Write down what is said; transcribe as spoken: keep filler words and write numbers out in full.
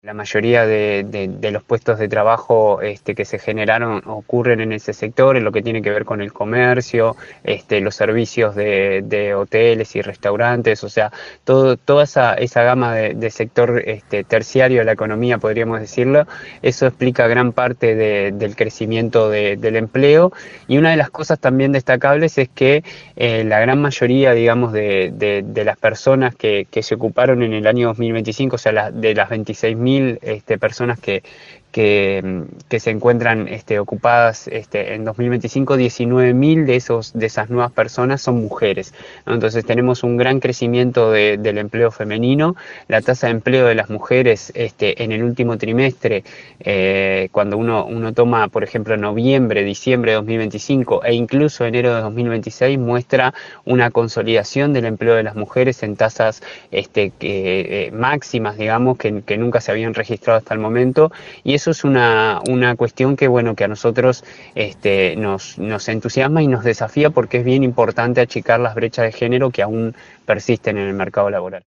La mayoría de, de, de los puestos de trabajo este, que se generaron ocurren en ese sector, en lo que tiene que ver con el comercio, este, los servicios de, de hoteles y restaurantes, o sea, todo, toda esa, esa gama de, de sector este, terciario de la economía, podríamos decirlo. Eso explica gran parte de, del crecimiento de, del empleo, y una de las cosas también destacables es que eh, la gran mayoría, digamos, de, de, de las personas que, que se ocuparon en el año dos mil veinticinco, o sea, la, de las veintiséis mil este, personas que, que, que se encuentran este, ocupadas este, en dos mil veinticinco, diecinueve mil de, esos, de esas nuevas personas son mujeres, ¿no? Entonces tenemos un gran crecimiento de, del empleo femenino. La tasa de empleo de las mujeres este, en el último trimestre, eh, cuando uno, uno toma, por ejemplo, noviembre, diciembre de dos mil veinticinco e incluso enero de dos mil veintiséis, muestra una consolidación del empleo de las mujeres en tasas este, que, eh, máximas, digamos, que, que nunca se habían registrado hasta el momento. Y eso es una, una cuestión que, bueno, que a nosotros este, nos, nos entusiasma y nos desafía, porque es bien importante achicar las brechas de género que aún persisten en el mercado laboral.